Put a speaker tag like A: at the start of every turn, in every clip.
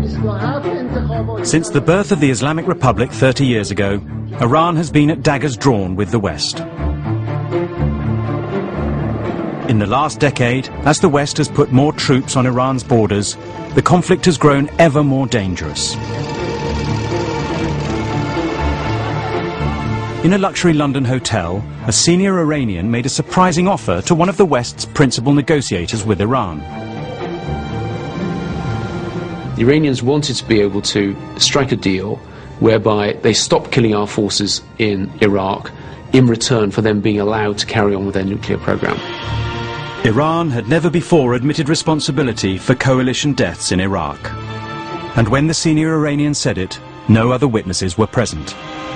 A: Since the birth of the Islamic Republic 30 years ago, Iran has been at daggers drawn with the West. In the last decade, as the West has put more troops on Iran's borders, the conflict has grown ever more dangerous. In a luxury London hotel, a senior Iranian made a surprising offer to one of the West's principal negotiators with Iran.
B: The Iranians wanted to be able to strike a deal whereby they stop killing our forces in Iraq in return for them being allowed to carry on with their nuclear program.
A: Iran had never before admitted responsibility for coalition deaths in Iraq. And when the senior Iranian said it, no other witnesses were present.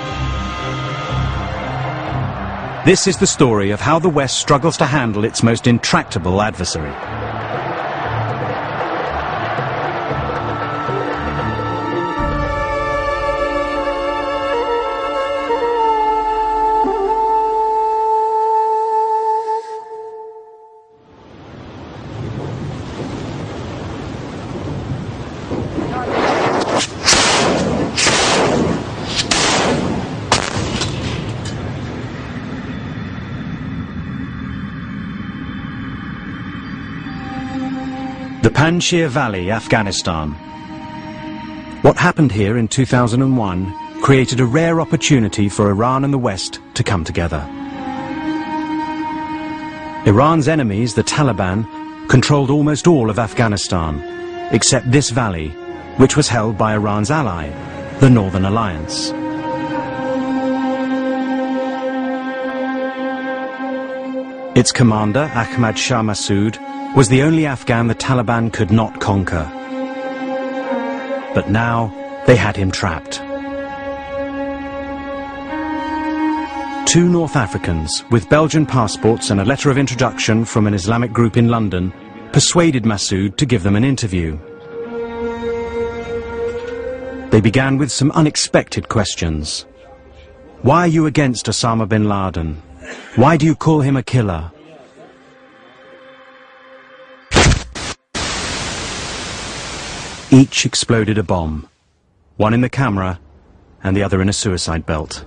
A: This is the story of how the West struggles to handle its most intractable adversary. The Panjshir Valley, Afghanistan. What happened here in 2001 created a rare opportunity for Iran and the West to come together. Iran's enemies, the Taliban, controlled almost all of Afghanistan, except this valley, which was held by Iran's ally, the Northern Alliance. Its commander, Ahmad Shah Massoud, was the only Afghan the Taliban could not conquer. But now they had him trapped. Two North Africans with Belgian passports and a letter of introduction from an Islamic group in London persuaded Massoud to give them an interview. They began with some unexpected questions. Why are you against Osama bin Laden? Why do you call him a killer? Each exploded a bomb, one in the camera and the other in a suicide belt.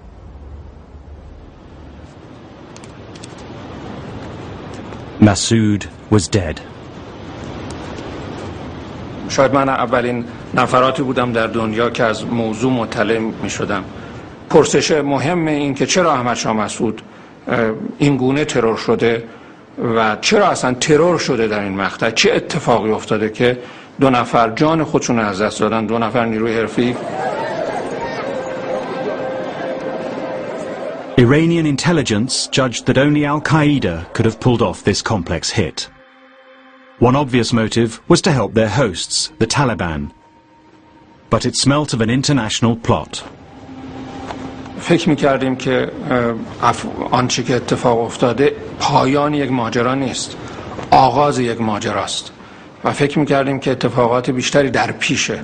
A: Massoud was dead.
C: شاید من اولین نفراتی بودم در دنیا که از موضوع مطلع می شدم. پرسش مهم این که چرا احمد شاه مسعود این گونه ترور شده و چرا اصلا ترور شده در این مقطع، چه اتفاقی افتاده که دو نفر جان خودشون از دست دادن، دو نفر نیروی حرفی.
A: Iranian intelligence judged that only Al-Qaeda could have pulled off this complex hit. One obvious motive was to help their hosts, the Taliban. But it smelt of an international plot.
C: فکر می‌کردیم که آنچه که اتفاق افتاده پایان یک ماجرا نیست، آغاز یک ماجراست. و فکر می‌کردیم که اتفاقات بیشتری در پیشه.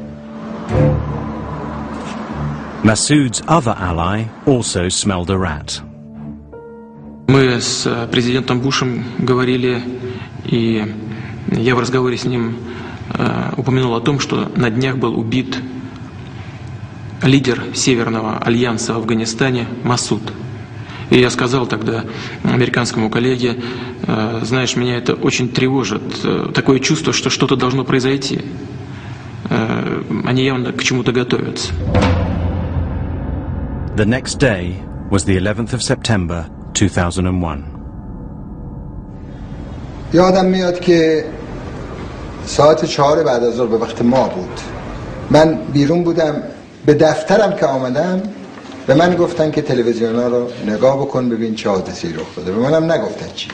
A: Massoud's other ally also smelled a rat.
D: Мы с президентом Бушем говорили, и я в разговоре с ним упомянул о том, что на днях был убит лидер Северного альянса в Афганистане Масуд. И я сказал тогда американскому коллеге, знаешь, меня это очень тревожит, такое чувство, что что-то должно произойти. Они явно к чему-то готовятся.
A: The next day was the 11th of September 2001.
E: یادم میاد که ساعت 4 بعد از ظهر به وقت ما بود. من بیرون بودم، به دفترم که آمدم به من گفتن که تلویزیونا رو نگاه بکن ببین چه حادثه‌ای رخ داده. به منم نگفتن چی.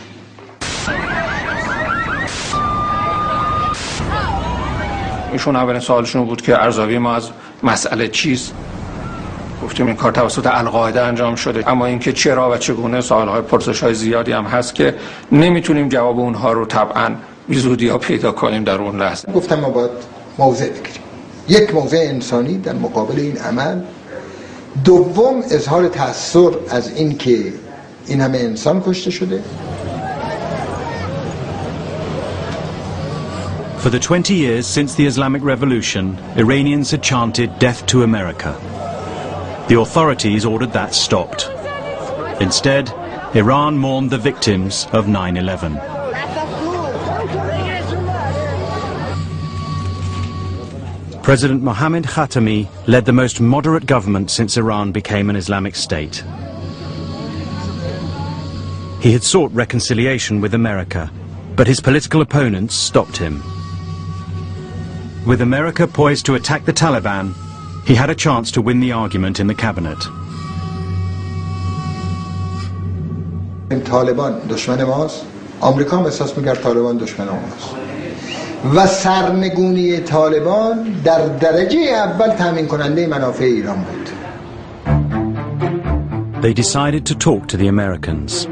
C: ایشون اولین سوالشون بود که ارزیابی ما از مسئله چیست. گفتیم این کار توسط القاعده انجام شده، اما اینکه چرا و چگونه سوال‌های پرسش‌های زیادی هم هست که نمیتونیم جواب اونها رو طبعاً بی زودی‌ها پیدا کنیم در اون لحظه.
E: گفتم ما باید موضع بگیریم. یک موضع انسانی در مقابل این عمل. دوم اظهار تأثیر از این که این همه انسان کشته شده.
A: For the 20 years since the Islamic Revolution, Iranians had chanted "Death to America." The authorities ordered that stopped. Instead, Iran mourned the victims of 9/11. President Mohammad Khatami led the most moderate government since Iran became an Islamic state. He had sought reconciliation with America, but his political opponents stopped him. With America poised to attack the Taliban, he had a chance to win the argument in the cabinet.
E: طالبان دشمن ماست. آمریکا هم احساس می‌کرد طالبان دشمن ماست. و سرنگونی طالبان در درجه اول تامین کننده منافع ایران بود.
A: They decided to talk to the Americans.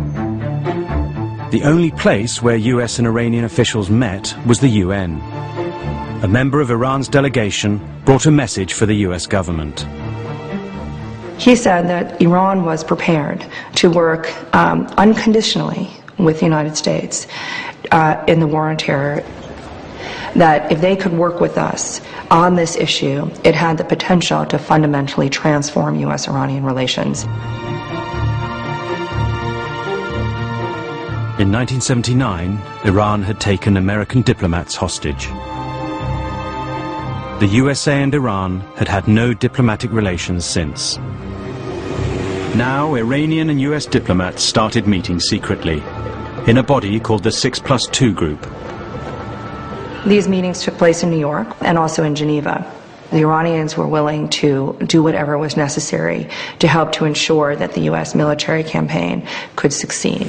A: The only place where US and Iranian officials met was the UN. A member of Iran's delegation brought a message for the US government.
F: He said that Iran was prepared to work unconditionally with the United States in the war on terror. That if they could work with us on this issue, it had the potential to fundamentally transform US-Iranian relations.
A: In 1979, Iran had taken American diplomats hostage. The USA and Iran had had no diplomatic relations since. Now, Iranian and US diplomats started meeting secretly in a body called the 6+2 Group.
F: These meetings took place in New York and also in Geneva. The Iranians were willing to do whatever was necessary to help to ensure that the US military campaign could succeed.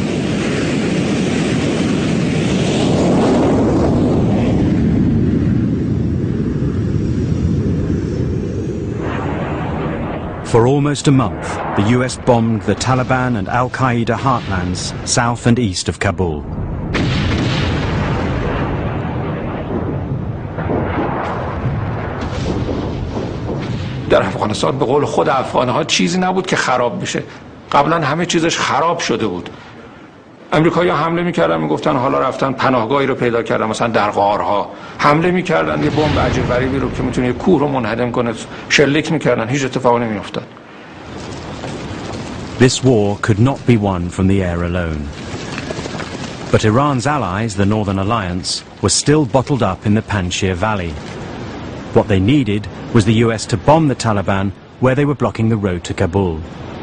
A: For almost a month, the US bombed the Taliban and Al-Qaeda heartlands south and east of Kabul.
C: در افغانستان به قول خود افغان‌ها چیزی نبود که خراب بشه. قبلا همه چیزش خراب شده بود. امریکایی‌ها حمله می‌کردن میگفتن حالا رفتن پناهگاهی رو پیدا کردن مثلا در غارها. حمله می‌کردن یه بمب عجیب غریبی رو که می‌تونه یه کوه رو منهدم کنه شلیک می‌کردن هیچ اتفاقی نمی‌افتاد.
A: This war could not be won from the air alone. But Iran's allies, the Northern Alliance, were still bottled up in the Panjshir Valley. What they needed was the US to bomb the Taliban where they were blocking the road to Kabul.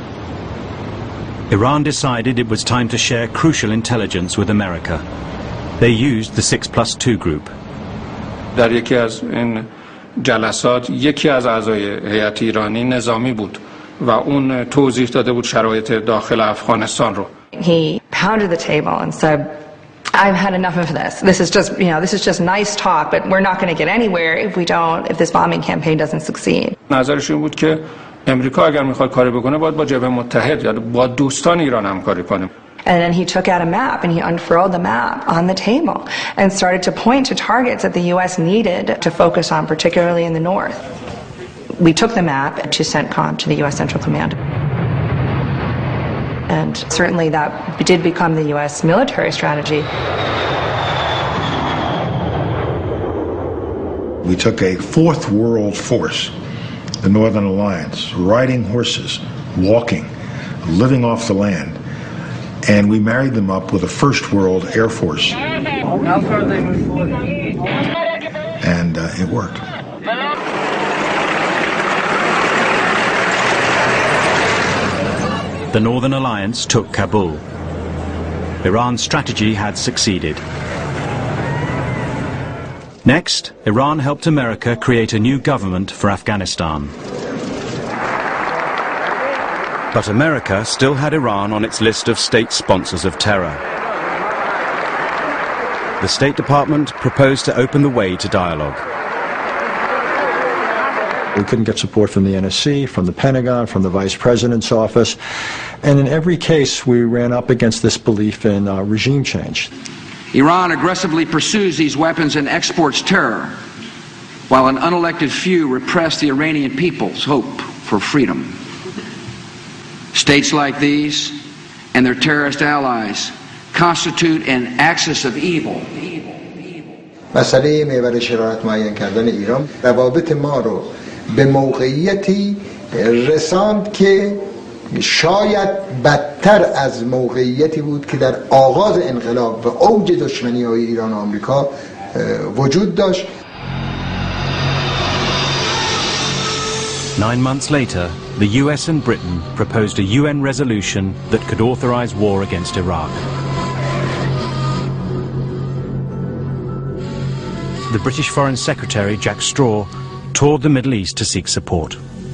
A: Iran decided it was time to share crucial intelligence with America. They used the 6+2 Group.
C: در یکی از این جلسات یکی از اعضای هیئت ایرانی نظامی بود و اون توضیح داده بود شرایط داخل افغانستان رو.
F: He pounded the table and said, I've had enough of this. This is just nice talk, but we're not going to get anywhere if this bombing campaign doesn't succeed.
C: نظرش این بود که امریکا اگر میخواد کاری بکنه باید با جبهه متحد یا با دوستان ایران همکاری کنه.
F: And then he took out a map and he unfurled the map on the table and started to point to targets that the US needed to focus on, particularly in the north. We took the map to CENTCOM, to the US Central Command. And certainly that did become the US military strategy.
G: We took a fourth world force, the Northern Alliance, riding horses, walking, living off the land, and we married them up with a first world air force. And it worked.
A: The Northern Alliance took Kabul. Iran's strategy had succeeded. Next, Iran helped America create a new government for Afghanistan. But America still had Iran on its list of state sponsors of terror. The State Department proposed to open the way to dialogue.
H: We couldn't get support from the NSC, from the Pentagon, from the Vice President's office. And in every case, we ran up against this belief in regime change.
I: Iran aggressively pursues these weapons and exports terror, while an unelected few repress the Iranian people's hope for freedom. States like these and their terrorist allies constitute an axis of evil.
E: مسئله محور شرارت معین کردن ایران روابط ما رو به موقعیتی رساند که شاید بدتر از موقعیتی بود که در آغاز انقلاب و اوج دشمنی‌های ایران و آمریکا وجود داشت.
A: 9 months later, the US and Britain proposed a UN resolution that could authorize war against Iraq. The British Foreign Secretary, Jack Straw, toured the Middle East to seek support.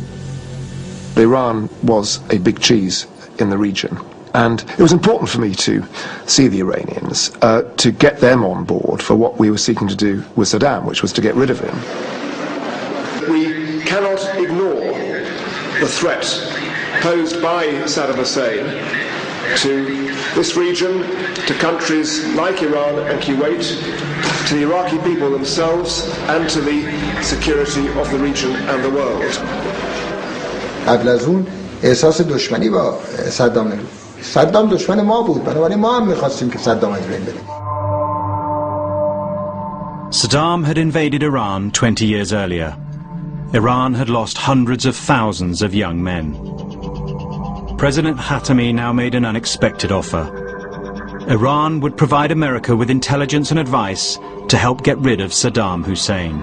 J: Iran was a big cheese in the region, and it was important for me to see the Iranians, to get them on board for what we were seeking to do with Saddam, which was to get rid of him. We cannot ignore the threat posed by Saddam Hussein to this region, to countries like Iran and Kuwait, to the Iraqi people themselves, and to the security of the region and the world.
E: قبل از اون احساس دشمنی با صدام نبود. صدام دشمن ما بود، بنابراین ما هم می‌خواستیم که صدام از بین بره.
A: Saddam had invaded Iran 20 years earlier. Iran had lost hundreds of thousands of young men. President Khatami now made an unexpected offer. Iran would provide America with intelligence and advice to help get rid of Saddam Hussein.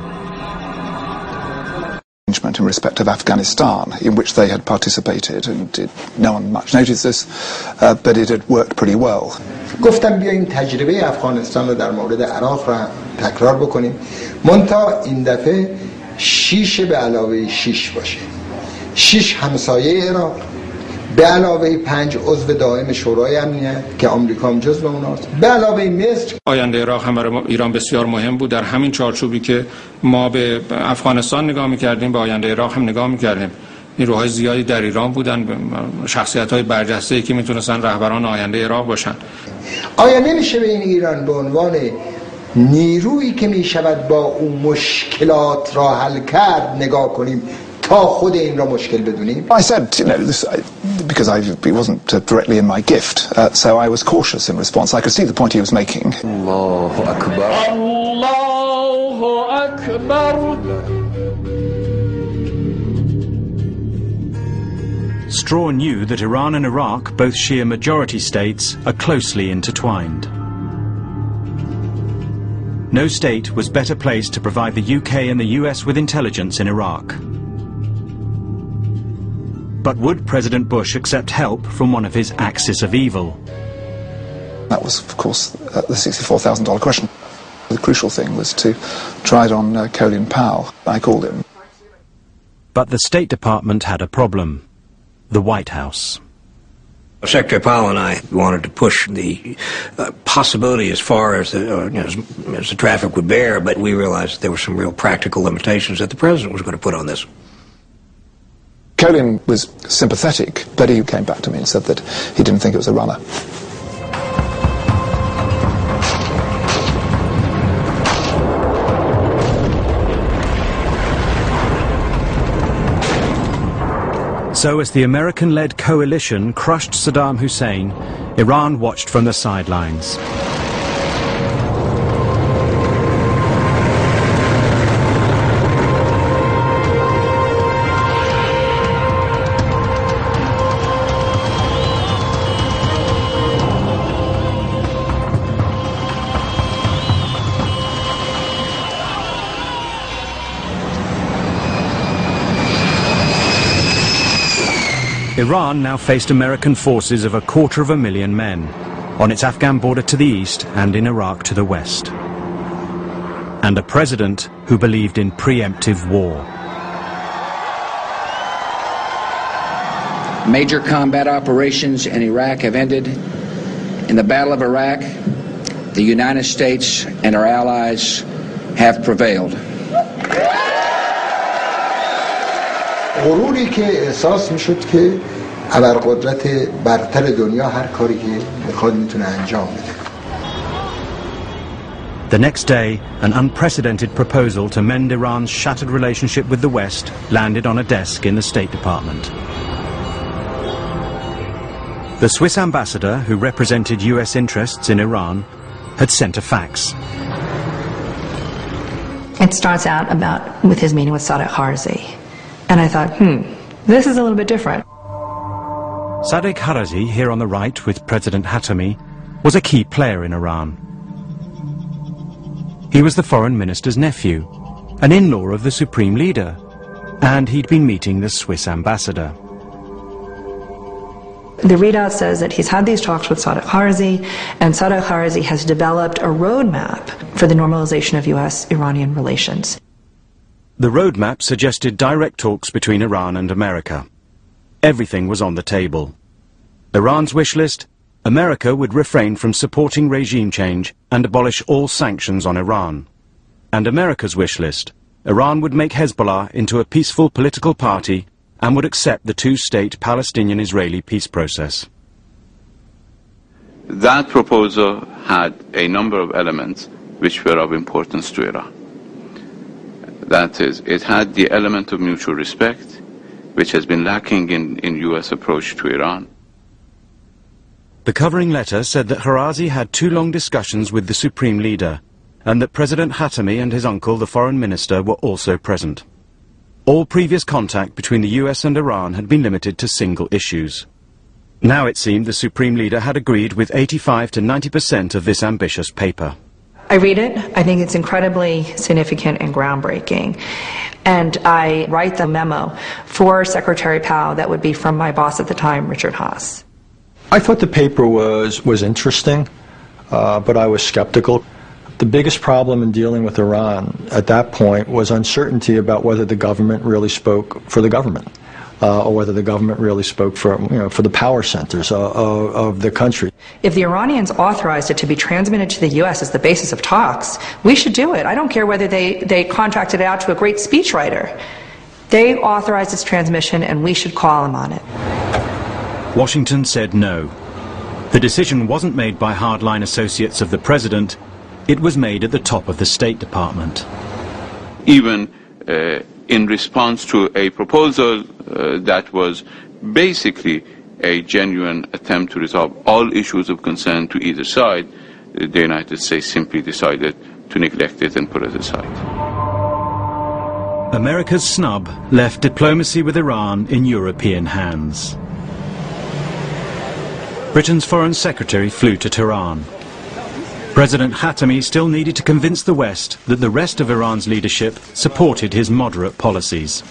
J: In respect of Afghanistan, in which they had participated, and no one much noticed this, but it had worked pretty well.
E: گفتم بیایم تجربه افغانستان رو در مورد عراق را تکرار بکنیم، منتها این دفعه 6 به علاوه 6 باشه. 6 همسایه عراق به علاوه 5 عضو دائم شورای امنیت که آمریکا هم جزو اوناست، به علاوه مصر.
C: آینده عراق هم برای ایران بسیار مهم بود. در همین چارچوبی که ما به افغانستان نگاه می‌کردیم، به آینده عراق هم نگاه می‌کردیم. نیروهای زیادی در ایران بودن، شخصیت‌های برجسته‌ای که میتونستن رهبران آینده عراق باشن.
E: آیا نمیشه به این ایران به عنوان نیرویی که میشود با اون مشکلات را حل کرد نگاه کنیم تا خود این را مشکل بدونیم؟
J: I said, you know, this, because it wasn't directly in my gift, so I was cautious in response. I could see the point he was making.
K: Allahu Akbar. Allahu Akbar.
A: Straw knew that Iran and Iraq, both Shia majority states, are closely intertwined. No state was better placed to provide the UK and the US with intelligence in Iraq. But would President Bush accept help from one of his axis of evil?
J: That was, of course, the $64,000 question. The crucial thing was to try it on Colin Powell. I called him.
A: But the State Department had a problem. The White House.
L: Secretary Powell and I wanted to push the possibility as far as as the traffic would bear, but we realized there were some real practical limitations that the President was going to put on this.
J: Colin was sympathetic, but he came back to me and said that he didn't think it was a runner.
A: So as the American-led coalition crushed Saddam Hussein, Iran watched from the sidelines. Iran now faced American forces of 250,000 men on its Afghan border to the east and in Iraq to the west. And a president who believed in preemptive war.
I: Major combat operations in Iraq have ended. In the Battle of Iraq, the United States and our allies have prevailed.
E: غروری که احساس میشد که ابرقدرت برتر دنیا هر کاری که میخواد میتونه انجام بده.
A: The next day, an unprecedented proposal to mend Iran's shattered relationship with the West landed on a desk in the State Department. The Swiss ambassador, who represented US interests in Iran, had sent a fax.
F: It starts out with his meeting with Sadiq Kharzi. And I thought, this is a little bit different.
A: Sadiq Kharzi, here on the right with President Khatami, was a key player in Iran. He was the foreign minister's nephew, an in-law of the supreme leader, and he'd been meeting the Swiss ambassador.
F: The readout says that he's had these talks with Sadiq Kharzi, and Sadiq Kharzi has developed a roadmap for the normalization of U.S.-Iranian relations.
A: The roadmap suggested direct talks between Iran and America. Everything was on the table. Iran's wish list: America would refrain from supporting regime change and abolish all sanctions on Iran. And America's wish list: Iran would make Hezbollah into a peaceful political party and would accept the two-state Palestinian-Israeli peace process.
M: That proposal had a number of elements which were of importance to Iran. That is, it had the element of mutual respect, which has been lacking in U.S. approach to Iran.
A: The covering letter said that Kharzi had 2 long discussions with the supreme leader, and that President Khatami and his uncle, the foreign minister, were also present. All previous contact between the US and Iran had been limited to single issues. Now it seemed the supreme leader had agreed with 85 to 90% of this ambitious paper.
F: I read it. I think it's incredibly significant and groundbreaking. And I write the memo for Secretary Powell that would be from my boss at the time, Richard Haass.
H: I thought the paper was interesting, but I was skeptical. The biggest problem in dealing with Iran at that point was uncertainty about whether the government really spoke for the government, or whether the government really spoke for the power centers of the country.
F: If the Iranians authorized it to be transmitted to the U.S. as the basis of talks, we should do it. I don't care whether they contracted it out to a great speechwriter. They authorized its transmission, and we should call them on it.
A: Washington said no. The decision wasn't made by hardline associates of the president. It was made at the top of the State Department.
M: Even in response to a proposal that was basically a genuine attempt to resolve all issues of concern to either side, the United States simply decided to neglect it and put it aside.
A: America's snub left diplomacy with Iran in European hands. Britain's Foreign Secretary flew to Tehran. President Khatami still needed to convince the West that the rest of Iran's leadership supported his moderate policies.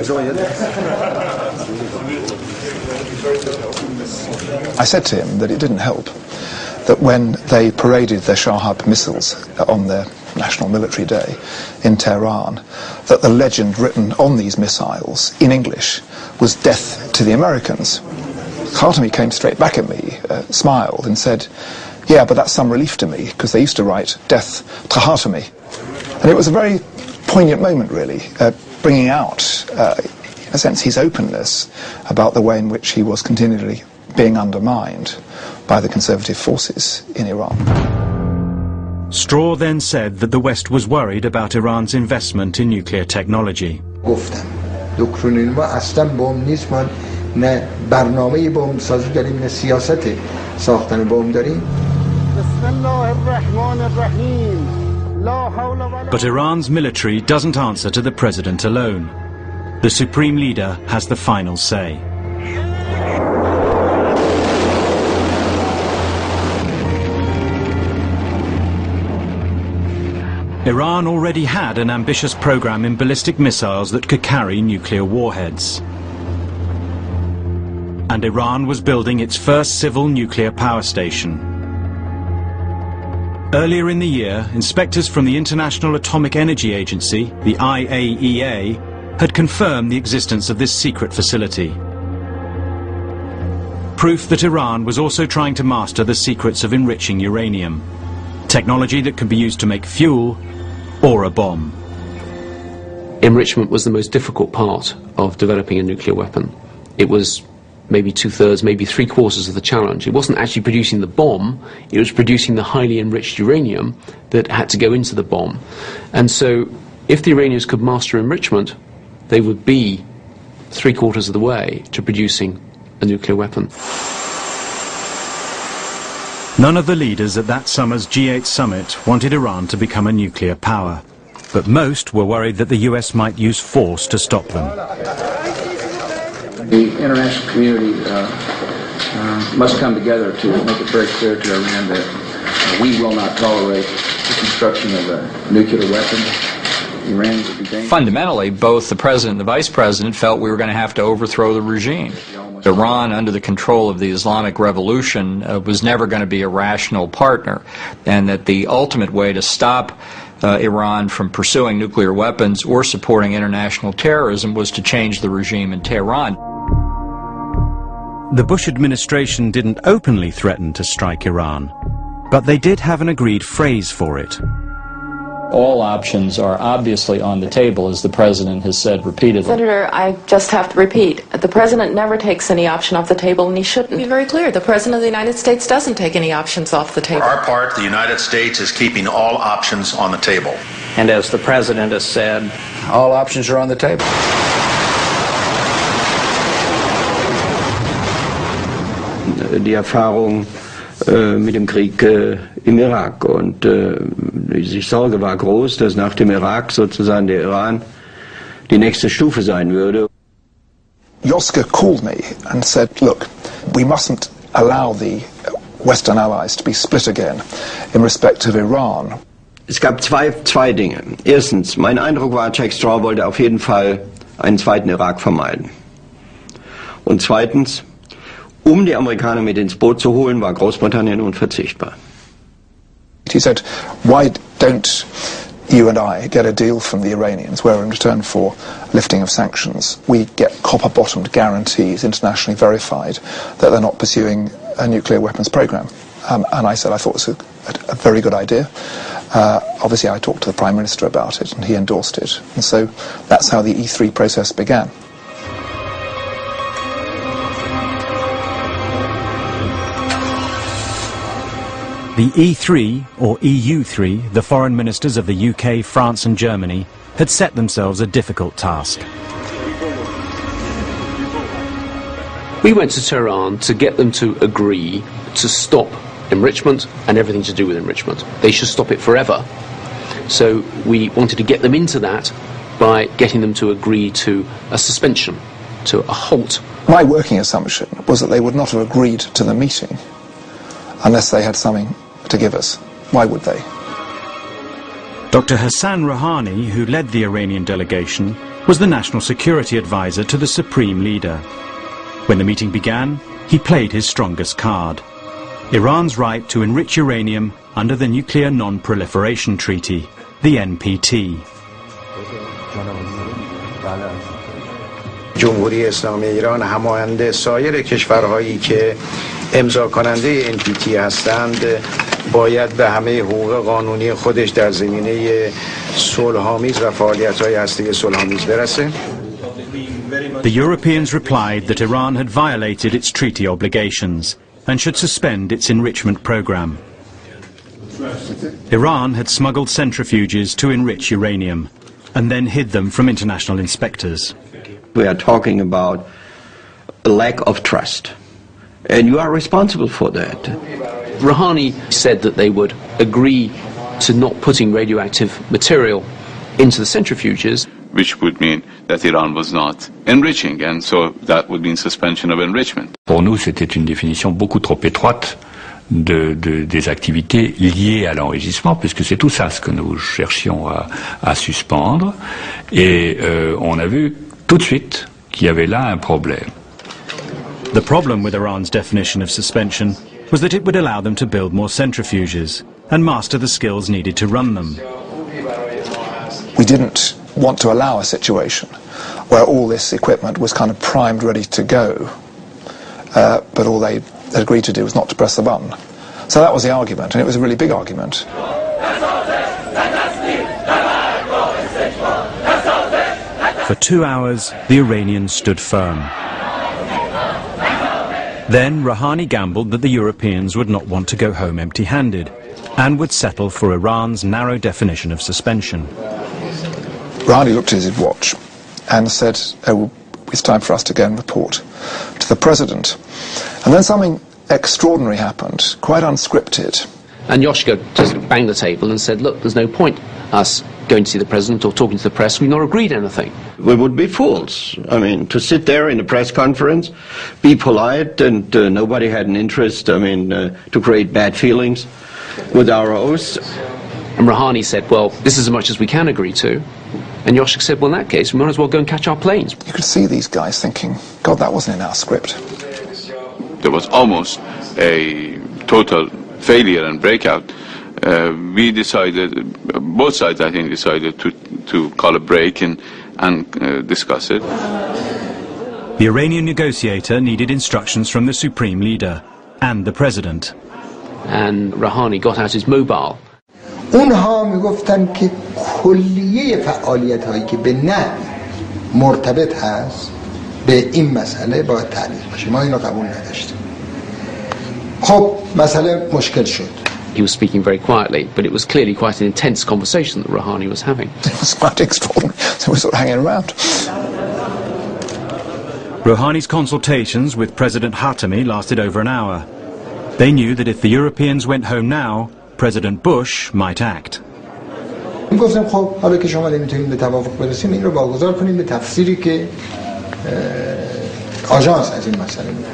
J: I said to him that it didn't help that when they paraded their Shahab missiles on their National Military Day in Tehran, that the legend written on these missiles in English was "Death to the Americans." Khatami came straight back at me, smiled and said, "Yeah, but that's some relief to me, because they used to write death to Khatami." And it was a very poignant moment, really, bringing out, in a sense, his openness about the way in which he was continually being undermined by the conservative forces in Iran.
A: Straw then said that the West was worried about Iran's investment in nuclear technology.
E: نه برنامه بمب سازی داریم نه سیاست ساختن بمب داریم.
A: But Iran's military doesn't answer to the president alone. The supreme leader has the final say. Iran already had an ambitious program in ballistic missiles that could carry nuclear warheads. And Iran was building its first civil nuclear power station. Earlier in the year, inspectors from the International Atomic Energy Agency, the IAEA, had confirmed the existence of this secret facility. Proof that Iran was also trying to master the secrets of enriching uranium, technology that could be used to make fuel or a bomb.
B: Enrichment was the most difficult part of developing a nuclear weapon. It was maybe 2/3, maybe 3/4 of the challenge. It wasn't actually producing the bomb, it was producing the highly enriched uranium that had to go into the bomb. And so if the Iranians could master enrichment, they would be 3/4 of the way to producing a nuclear weapon.
A: None of the leaders at that summer's G8 summit wanted Iran to become a nuclear power. but most were worried that the US might use force to stop them.
I: The international community must come together to make it very clear to Iran that we will not tolerate the construction of a nuclear weapon. Iran would be dangerous.
N: Fundamentally, both the president and the vice president felt we were going to have to overthrow the regime. Iran, under the control of the Islamic Revolution, was never going to be a rational partner, and that the ultimate way to stop Iran from pursuing nuclear weapons or supporting international terrorism was to change the regime in Tehran.
A: The Bush administration didn't openly threaten to strike Iran, but they did have an agreed phrase for it.
N: All options are obviously on the table, as the president has said repeatedly.
O: Senator, I just have to repeat, the president never takes any option off the table, and he shouldn't. Be very clear, the president of the United States doesn't take any options off the table.
P: For our part, the United States is keeping all options on the table.
Q: And as the president has said,
I: all options are on the table.
R: Die Erfahrung mit dem Krieg im Irak, und die Sorge war groß, dass nach dem Irak sozusagen der Iran die nächste Stufe sein würde.
J: Yoska called me and said, look, we mustn't allow the Western allies to be split again in respect of Iran.
R: Es gab zwei Dinge. Erstens, mein Eindruck war, Jack Straw wollte auf jeden Fall einen zweiten Irak vermeiden. Und zweitens, die Amerikaner mit ins Boot zu holen, war Großbritannien unverzichtbar.
J: He said, why don't you and I get a deal from the Iranians where in return for lifting of sanctions we get copper-bottomed guarantees internationally verified that they're not pursuing a nuclear weapons program? And I said I thought it was a very good idea. Obviously I talked to the Prime Minister about it and he endorsed it. And so that's how the E3 process began.
A: The E3, or EU3, the foreign ministers of the UK, France and Germany, had set themselves a difficult task.
B: We went to Tehran to get them to agree to stop enrichment and everything to do with enrichment. They should stop it forever. So we wanted to get them into that by getting them to agree to a suspension, to a halt.
J: My working assumption was that they would not have agreed to the meeting unless they had something to give us. Why would they?
A: Dr. Hassan Rouhani, who led the Iranian delegation, was the national security advisor to the supreme leader. When the meeting began, he played his strongest card: Iran's right to enrich uranium under the Nuclear Non-Proliferation Treaty, the NPT.
S: جمهوری اسلامی ایران همانند سایر کشورهایی که امضا کننده NPT هستند باید به همه حقوق قانونی خودش در زمینه صلح‌آمیز و فعالیت‌های هسته‌ای صلح‌آمیز برسه.
A: The Europeans replied that Iran had violated its treaty obligations and should suspend its enrichment program. Iran had smuggled centrifuges to enrich uranium and then hid them from international inspectors.
R: We are talking about a lack of trust, and you are responsible for that.
B: Rouhani said that they would agree to not putting radioactive material into the centrifuges,
M: which would mean that Iran was not enriching, and so that would mean suspension of enrichment.
T: Pour nous, c'était une définition beaucoup trop étroite des activités liées à l'enrichissement, puisque c'est tout ça ce que nous cherchions à suspendre, et on a vu tout de suite qu'il y avait là un problème.
A: The problem with Iran's definition of suspension was that it would allow them to build more centrifuges and master the skills needed to run them.
J: We didn't want to allow a situation where all this equipment was kind of primed, ready to go, but all they agreed to do was not to press the button. So that was the argument, and it was a really big argument.
A: For 2 hours, the Iranians stood firm. Then Rouhani gambled that the Europeans would not want to go home empty-handed and would settle for Iran's narrow definition of suspension.
J: Rouhani looked at his watch and said, oh, it's time for us to go and report to the president. And then something extraordinary happened, quite unscripted.
B: And Yoshka just banged the table and said, look, there's no point us going to see the president or talking to the press, we've not agreed anything.
R: We would be fools. I mean, to sit there in a press conference, be polite, and nobody had an interest, to create bad feelings with our hosts.
B: And Rouhani said, well, this is as much as we can agree to. And Yoshik said, well, in that case, we might as well go and catch our planes.
J: You could see these guys thinking, God, that wasn't in our script.
M: There was almost a total failure and breakout. We decided, both sides I think decided to call a break and discuss it.
A: The Iranian negotiator needed instructions from the supreme leader and the president.
B: And Rouhani got out his mobile.
E: اونها میگفتن که کلیه فعالیت هایی که به نحو مرتبط هست به این مسئله باید تعلیق بشه. ما اینو قبول نداشتیم. خب مسئله مشکل شد.
B: He was speaking very quietly, but it was clearly quite an intense conversation that Rouhani was having.
J: It was quite extraordinary. So we were sort of hanging around.
A: Rouhani's consultations with President Khatami lasted over an hour. They knew that if the Europeans went home now, President Bush might act.
E: گفتم خب حالا که شما نمیتونید به توافق برسیم این رو واگذار کنیم به تفسیری که آژانس از این مسئله میده.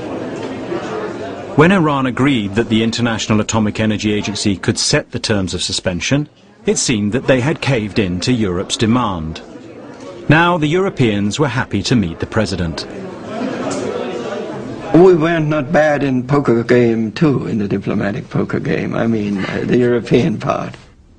A: When Iran agreed that the International Atomic Energy Agency could set the terms of suspension, it seemed that they had caved in to Europe's demand. Now the Europeans were happy to meet the president.
R: We were not bad in poker game too, in the diplomatic poker game. I mean, the European part.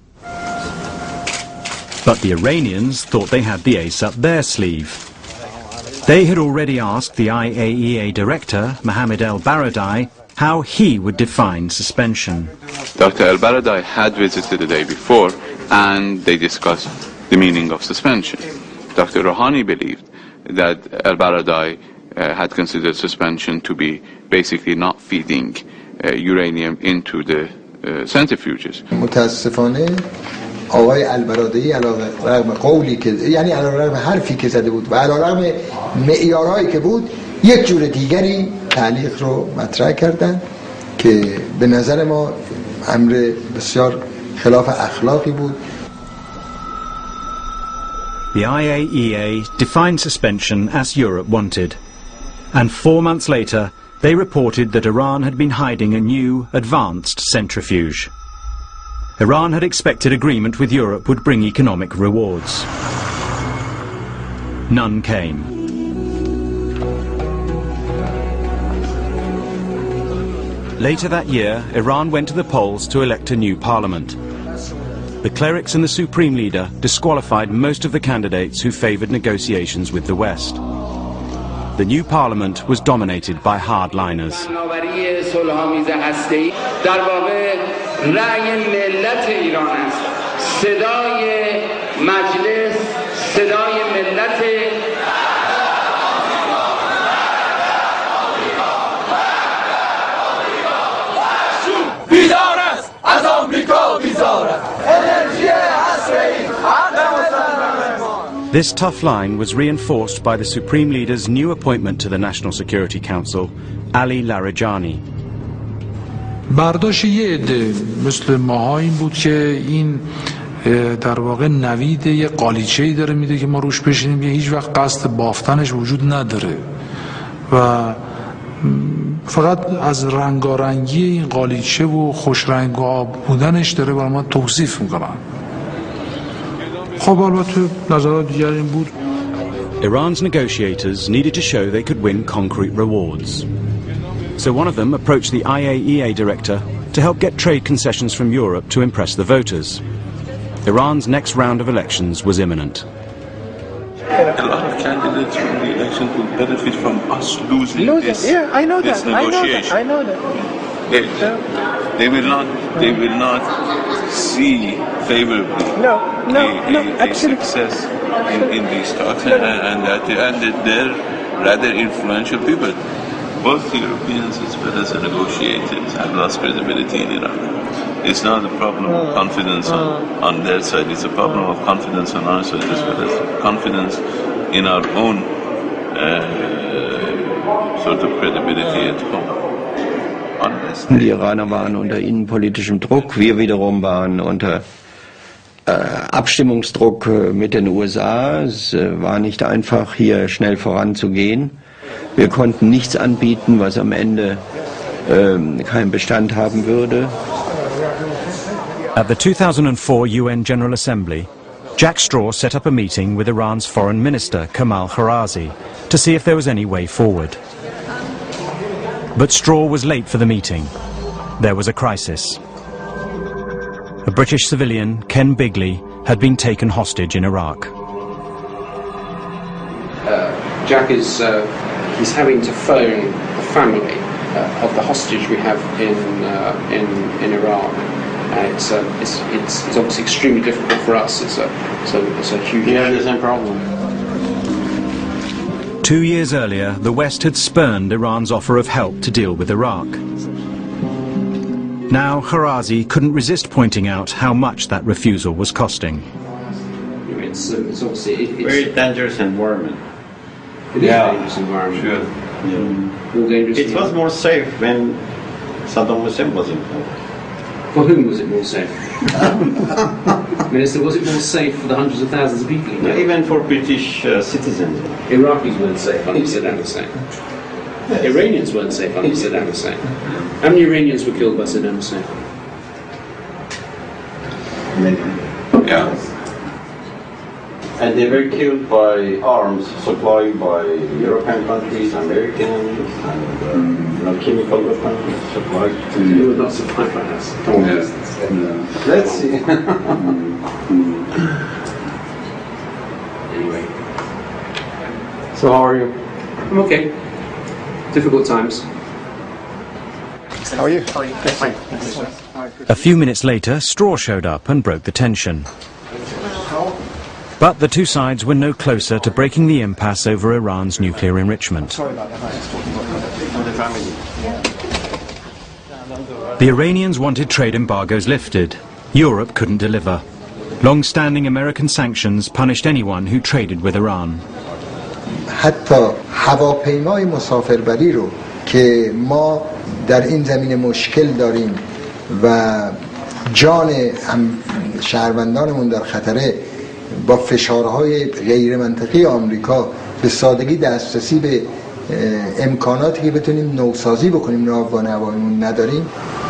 A: But the Iranians thought they had the ace up their sleeve. They had already asked the IAEA director, Mohammad El-Baradei, how he would define suspension.
M: Dr. El-Baradei had visited the day before and they discussed the meaning of suspension. Dr. Rouhani believed that El-Baradei had considered suspension to be basically not feeding uranium into the centrifuges.
E: متاسفانه آقای البرادعی علیرغم قولی که یعنی علیرغم حرفی که زده بود و علیرغم معیارهایی که بود یک جور دیگری تعلیق رو مطرح کردن که به نظر ما امر بسیار خلاف اخلاقی بود.
A: The IAEA defined suspension as Europe wanted, and 4 months later they reported that Iran had been hiding a new, advanced centrifuge. Iran had expected agreement with Europe would bring economic rewards. None came. Later that year, Iran went to the polls to elect a new parliament. The clerics and the supreme leader disqualified most of the candidates who favoured negotiations with the West. The new parliament was dominated by hardliners. This tough line was reinforced by the Supreme Leader's new appointment to the National Security Council, Ali Larijani.
U: برداشت یه عده مثل ماها این بود که این در واقع نوید یه قالیچه‌ای داره میده که ما روش بشینیم، یه هیچ وقت قصد بافتنش وجود نداره و فقط از رنگارنگی این قالیچه و خوش رنگ و آب بودنش داره برای ما توصیف میکنن. خب البته نظرات دیگر این بود.
A: Iran's negotiators needed to show they could win concrete rewards. So one of them approached the IAEA director to help get trade concessions from Europe to impress the voters. Iran's next round of elections was imminent.
M: A lot of candidates in the election will benefit from us losing this,
S: yeah, I know
M: this
S: that.
M: negotiation.
S: I know that.
M: They will not see favorably a success in these talks, and they're rather influential people. Both Europeans as well as the negotiators have lost credibility in Iran. It's not a problem of confidence on their side, it's a problem of confidence on our side as well as confidence in our own sort of credibility at home.
R: Die Iraner waren unter innenpolitischem Druck, wir wiederum waren unter Abstimmungsdruck mit den USA. Es war nicht einfach, hier schnell voranzugehen. Wir konnten nichts anbieten, was am Ende keinen Bestand haben würde.
A: At the 2004 UN General Assembly, Jack Straw set up a meeting with Iran's Foreign Minister, Kamal Kharazi, to see if there was any way forward. But Straw was late for the meeting. There was a crisis. A British civilian, Ken Bigley, had been taken hostage in Iraq.
B: Jack is he's having to phone the family of the hostage we have in Iraq. It's obviously extremely difficult for us. It's a huge. Yeah, the same problem.
A: 2 years earlier, the West had spurned Iran's offer of help to deal with Iraq. Now, Kharazi couldn't resist pointing out how much that refusal was costing.
B: It's obviously
Q: very dangerous environment.
B: It is a dangerous environment.
Q: Sure.
B: Yeah. More dangerous.
Q: It was more safe when Saddam Hussein was involved.
B: For whom was it more safe? Minister, was it more safe for the hundreds of thousands of people?
Q: Even for British citizens.
B: Iraqis weren't safe under Saddam Hussein. Iranians weren't safe under Saddam Hussein. How many Iranians were killed by Saddam Hussein?
Q: Yeah. And they were killed by arms supplied by European countries, Americans, and chemical weapons supplied to...
B: You were not supplied by us. Come on.
Q: Let's see.
B: Anyway. So how are you? I'm okay. Difficult times.
E: How are you?
B: Fine.
A: A few minutes later, Straw showed up and broke the tension. But the two sides were no closer to breaking the impasse over Iran's nuclear enrichment. The Iranians wanted trade embargoes lifted. Europe couldn't deliver. Long-standing American sanctions punished anyone who traded with Iran.
E: حتی هواپیمای مسافربری رو که ما در این زمینه مشکل داریم و جان شهروندانمون در خطره، با فشارهای غیر منطقی آمریکا به سادگی دسترسی به امکاناتی که بتونیم نوسازی بکنیم ناوگان هواییمون نداریم.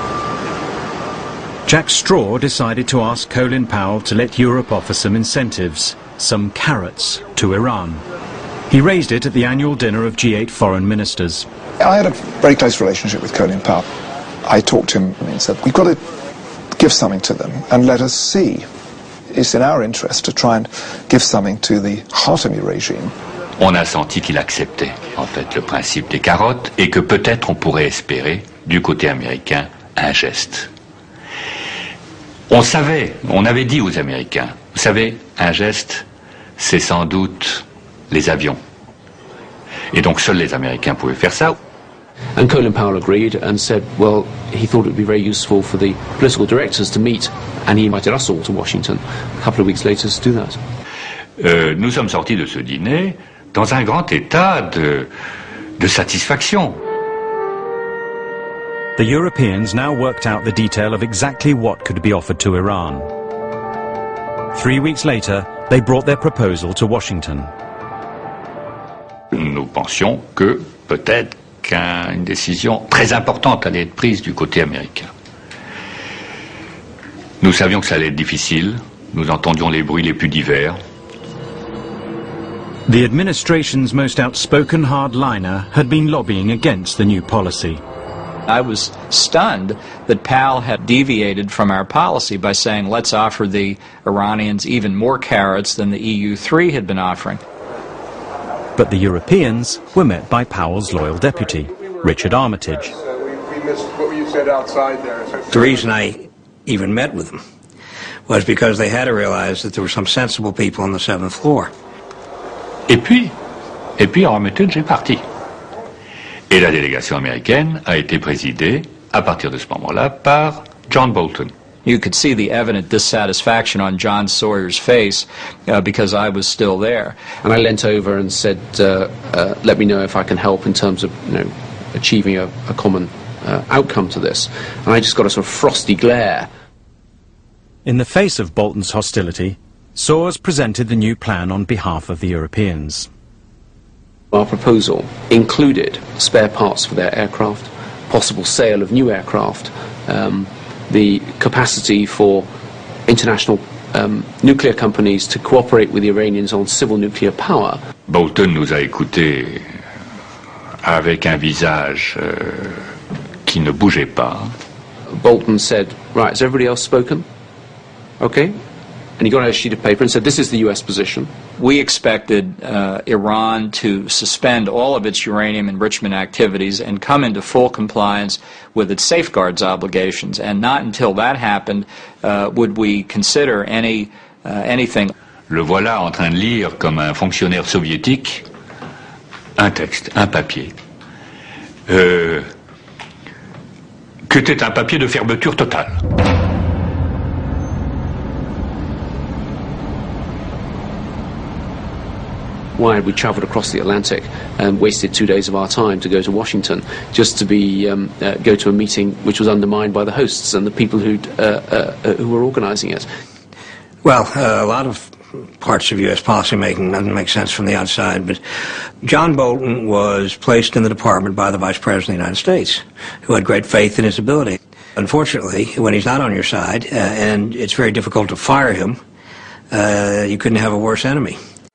A: Jack Straw decided to ask Colin Powell to let Europe offer some incentives, some carrots, to Iran. He raised it at the annual dinner of G8 foreign ministers.
J: I had a very close relationship with Colin Powell. I talked to him and he said, we've got to give something to them and let us see. It's in our interest to try and give something to the Khatami regime.
T: On a senti qu'il acceptait, en fait, le principe des carottes et que peut-être on pourrait espérer, du côté américain, un geste. On savait, on avait dit aux Américains, vous savez, un geste, c'est sans doute les avions. Et donc seuls les Américains pouvaient faire ça.
B: And Colin Powell agreed and said, well, he thought it would be very useful for the political directors to meet, and he invited us all to Washington a couple of weeks later to do that.
T: Nous sommes sortis de ce dîner dans un grand état de satisfaction.
A: The Europeans now worked out the detail of exactly what could be offered to Iran. 3 weeks later, they brought their proposal to Washington.
T: Nous pensions que peut-être qu'une décision très importante allait être prise du côté américain. Nous savions que ça allait être difficile. Nous entendions les bruits les plus divers.
A: The administration's most outspoken hardliner had been lobbying against the new policy.
N: I was stunned that Powell had deviated from our policy by saying, let's offer the Iranians even more carrots than the EU3 had been offering.
A: But the Europeans were met by Powell's loyal deputy, Richard Armitage.
D: We missed what you said outside there.
L: The reason I even met with them was because they had to realize that there were some sensible people on the 7th floor.
T: Et puis Armitage est parti. Et la délégation américaine a été présidée, à partir de ce moment-là, par John Bolton.
N: You could see the evident dissatisfaction on John Sawyer's face because I was still there.
B: And I leant over and said, let me know if I can help in terms of achieving a common outcome to this. And I just got a sort of frosty glare.
A: In the face of Bolton's hostility, Soares presented the new plan on behalf of the Europeans.
B: Our proposal included spare parts for their aircraft, possible sale of new aircraft, the capacity for international nuclear companies to cooperate with the Iranians on civil nuclear power.
T: Bolton nous a écoutés avec un visage qui ne bougeait pas.
B: Bolton said, right, has everybody else spoken? Okay. And he got out a sheet of paper and said, this is the US position.
N: We expected Iran to suspend all of its uranium enrichment activities and come into full compliance with its safeguards obligations. And not until that happened would we consider anything.
T: Le voilà en train de lire comme un fonctionnaire soviétique un texte, un papier, qui était un papier de fermeture totale.
B: Why had we travelled across the Atlantic and wasted 2 days of our time to go to Washington just to go to a meeting which was undermined by the hosts and the people who were organising it?
L: Well, a lot of parts of U.S. policymaking doesn't make sense from the outside, but John Bolton was placed in the department by the Vice President of the United States, who had great faith in his ability. Unfortunately, when he's not on your side, and it's very difficult to fire him, you couldn't have a worse enemy.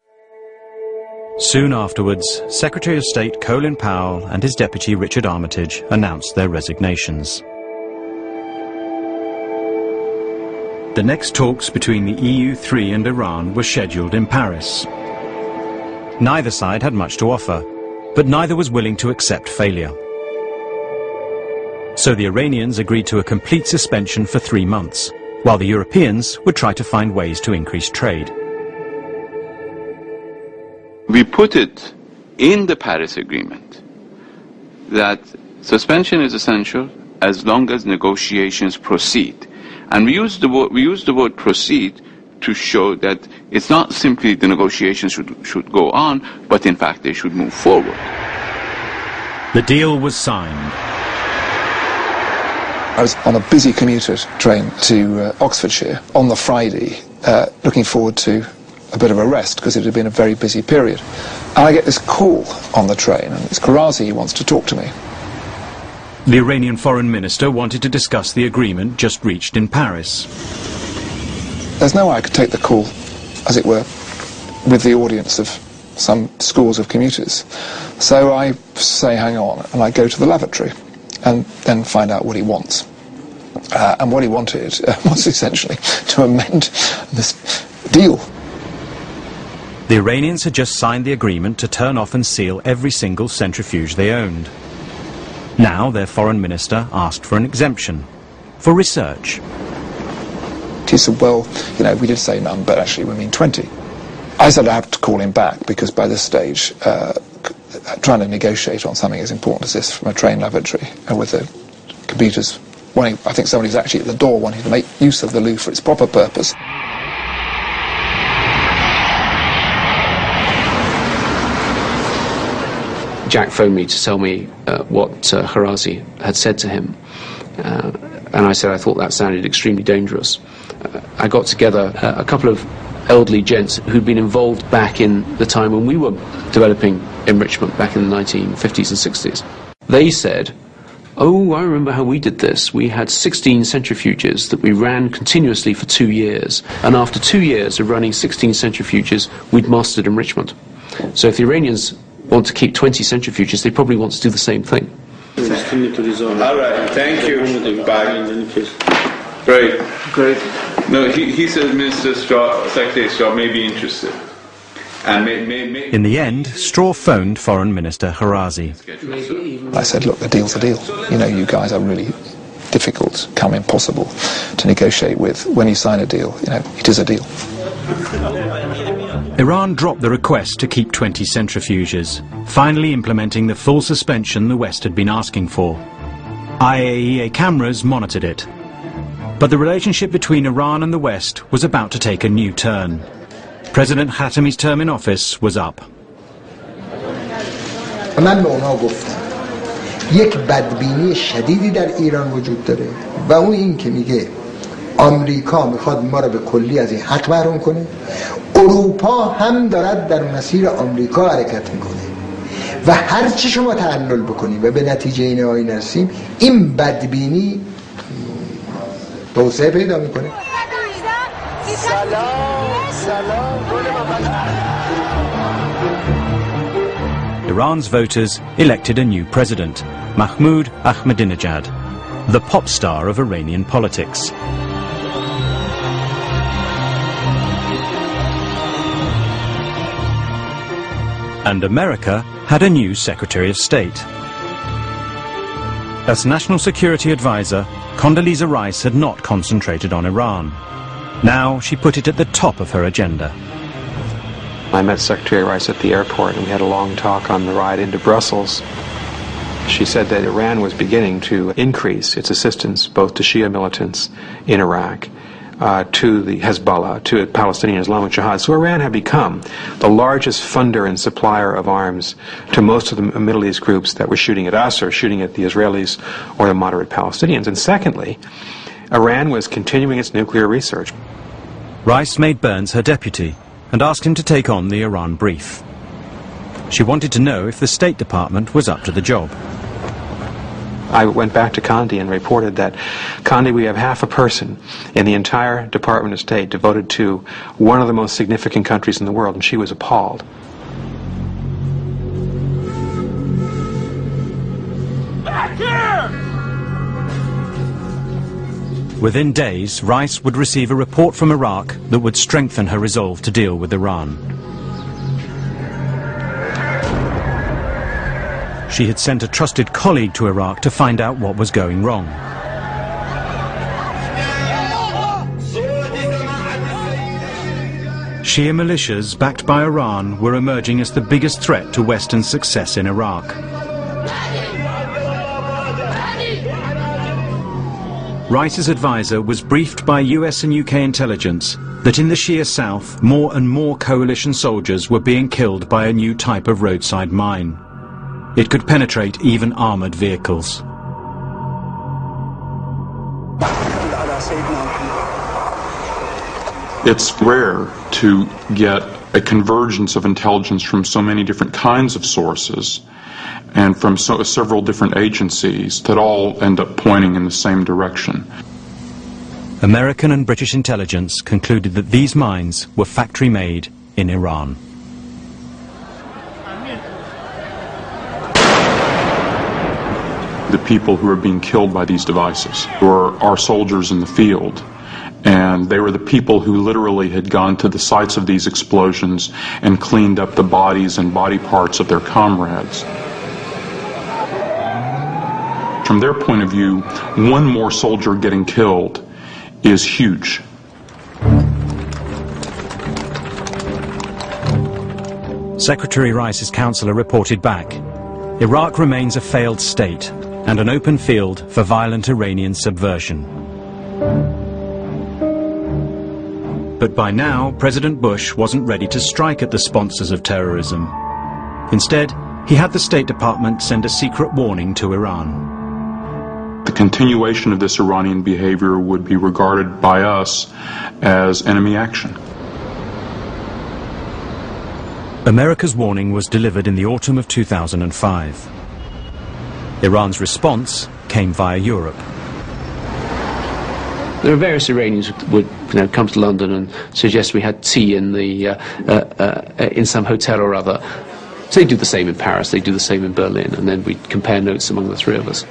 A: Soon afterwards, Secretary of State Colin Powell and his deputy Richard Armitage announced their resignations. The next talks between the EU3 and Iran were scheduled in Paris. Neither side had much to offer, but neither was willing to accept failure. So the Iranians agreed to a complete suspension for 3 months, while the Europeans would try to find ways to increase trade.
M: We put it in the Paris Agreement that suspension is essential as long as negotiations proceed. And we use the word proceed to show that it's not simply the negotiations should go on, but in fact they should move forward.
A: The deal was signed.
J: I was on a busy commuter train to Oxfordshire on the Friday, looking forward to a bit of a rest because it had been a very busy period. And I get this call on the train, and it's Karazi who wants to talk to me.
A: The Iranian foreign minister wanted to discuss the agreement just reached in Paris.
J: There's no way I could take the call, as it were, with the audience of some scores of commuters. So I say, hang on, and I go to the lavatory and then find out what he wants. And what he wanted was essentially to amend this deal.
A: The Iranians had just signed the agreement to turn off and seal every single centrifuge they owned. Now their foreign minister asked for an exemption, for research.
J: He said, well, you know, we did say none, but actually we mean 20. I said I have to call him back because by this stage, trying to negotiate on something as important as this from a train lavatory with the computers, I think somebody's actually at the door wanting to make use of the loo for its proper purpose.
B: Jack phoned me to tell me what Karazi had said to him, and I said I thought that sounded extremely dangerous. I got together a couple of elderly gents who'd been involved back in the time when we were developing enrichment back in the 1950s and 60s. They said, oh, I remember how we did this. We had 16 centrifuges that we ran continuously for 2 years, and after 2 years of running 16 centrifuges, we'd mastered enrichment. So if the Iranians want to keep 20 centrifuges, they probably want to do the same thing.
M: All right, thank you. Great. No, he says Minister Straw, Secretary Straw may be interested. And
A: In the end, Straw phoned Foreign Minister Karazi.
J: I said, look, the deal's a deal. You know, you guys are really difficult, come impossible to negotiate with. When you sign a deal, you know, it is a deal.
A: Iran dropped the request to keep 20 centrifuges, finally implementing the full suspension the West had been asking for. IAEA cameras monitored it. But the relationship between Iran and the West was about to take a new turn. President Khatami's term in office was up.
E: من به اونا گفتم یک بدبینی شدیدی در ایران وجود داره و اون این که میگه آمریکا میخواد ما رو به کلی از این حق محروم کنه، اروپا هم دارد در مسیر آمریکا حرکت میکنه و هر چی شما تعلل بکنیم و به نتیجه این آیین رسیم، این بدبینی توسعه پیدا میکنه.
A: Iran's voters elected a new president, Mahmoud Ahmadinejad, the pop star of Iranian politics. And America had a new Secretary of State. As National Security Advisor, Condoleezza Rice had not concentrated on Iran. Now she put it at the top of her agenda.
G: I met Secretary Rice at the airport and we had a long talk on the ride into Brussels. She said that Iran was beginning to increase its assistance both to Shia militants in Iraq, to the Hezbollah, to Palestinian Islamic Jihad. So Iran had become the largest funder and supplier of arms to most of the Middle East groups that were shooting at us or shooting at the Israelis or the moderate Palestinians. And secondly, Iran was continuing its nuclear research.
A: Rice made Burns her deputy and asked him to take on the Iran brief. She wanted to know if the State Department was up to the job.
G: I went back to Condi and reported that, Condi, we have half a person in the entire Department of State devoted to one of the most significant countries in the world, and she was appalled.
K: Back here!
A: Within days, Rice would receive a report from Iraq that would strengthen her resolve to deal with Iran. She had sent a trusted colleague to Iraq to find out what was going wrong. Shia militias backed by Iran were emerging as the biggest threat to Western success in Iraq. Rice's advisor was briefed by US and UK intelligence that in the Shia south, more and more coalition soldiers were being killed by a new type of roadside mine. It could penetrate even armored vehicles.
V: It's rare to get a convergence of intelligence from so many different kinds of sources and from several different agencies that all end up pointing in the same direction.
A: American and British intelligence concluded that these mines were factory-made in Iran.
V: The people who are being killed by these devices were our soldiers in the field, and they were the people who literally had gone to the sites of these explosions and cleaned up the bodies and body parts of their comrades. From their point of view, one more soldier getting killed is huge.
A: Secretary Rice's counselor reported back, Iraq remains a failed state and an open field for violent Iranian subversion. But by now, President Bush wasn't ready to strike at the sponsors of terrorism. Instead, he had the State Department send a secret warning to Iran.
V: The continuation of this Iranian behavior would be regarded by us as enemy action.
A: America's warning was delivered in the autumn of 2005. Iran's response came via Europe.
B: There are various Iranians who would come to London and suggest we had tea in in some hotel or other. So they do the same in Paris, they do the same in Berlin, and then we compare notes among the three of us.